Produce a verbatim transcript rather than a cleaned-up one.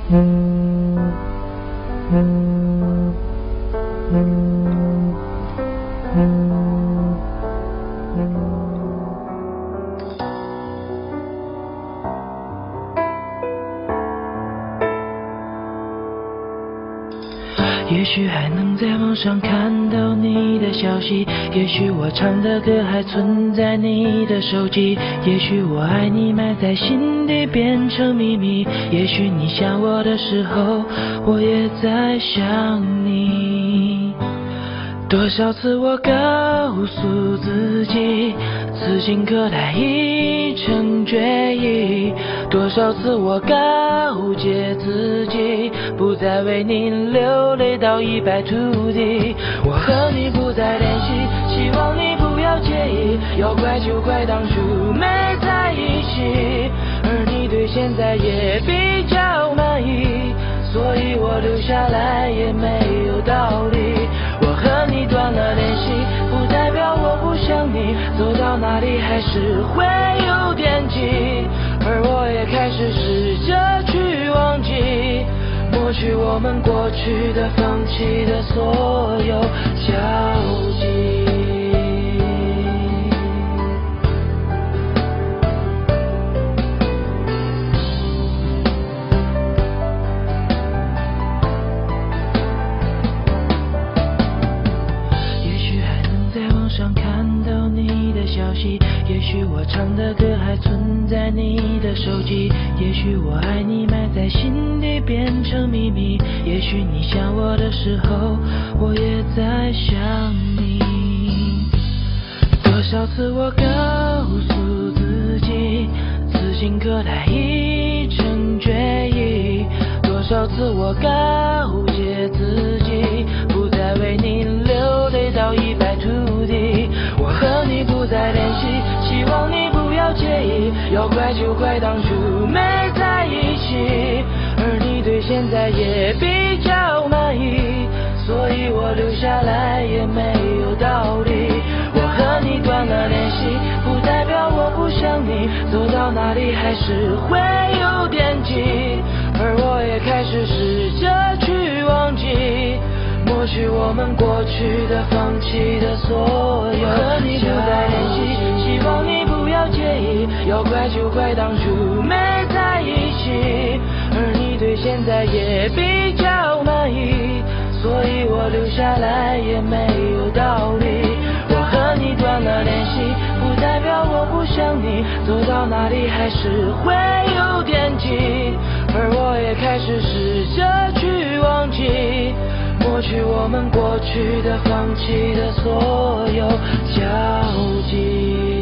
也许还能在网上看到你的消息，也许我唱的歌还存在你的手机，也许我爱你埋在心底变成秘密，也许你想我的时候，我也在想你。多少次我告诉自己，此情可待已成决议，多少次我告诫自己，不再为你流泪到一败涂地。我和你不再联系，希望你不要介意，要怪就怪当初没在一起，而你对现在也比较满意，所以我留下来也没有道理。我和你断了联系，不代表我不想你，走到哪里还是会有惦记，而我也开始试着去忘记，抹去我们过去的放弃的所有交集。上看到你的消息，也许我唱的歌还存在你的手机，也许我爱你埋在心底变成秘密，也许你想我的时候，我也在想你。多少次我告诉自己，此情可待已成决议，多少次我告诫自己，不再为你流泪到一败涂地。我和你不再联系，希望你不要介意，要怪就怪当初没在一起，而你对现在也比较满意，所以我留下来也没有道理。我和你断了联系，不代表我不想你，走到哪里还是会有惦记，而我也开始试着去忘记，抹去我们过去的放弃的所有。和你不再联系，希望你不要介意，要怪就怪当初没在一起，而你对现在也比较满意，所以我留下来也没有道理。我和你断了联系，不代表我不想你，走到哪里还是会有惦记，而我也开始试着去忘记，抹去我们过去的放弃的所有交集。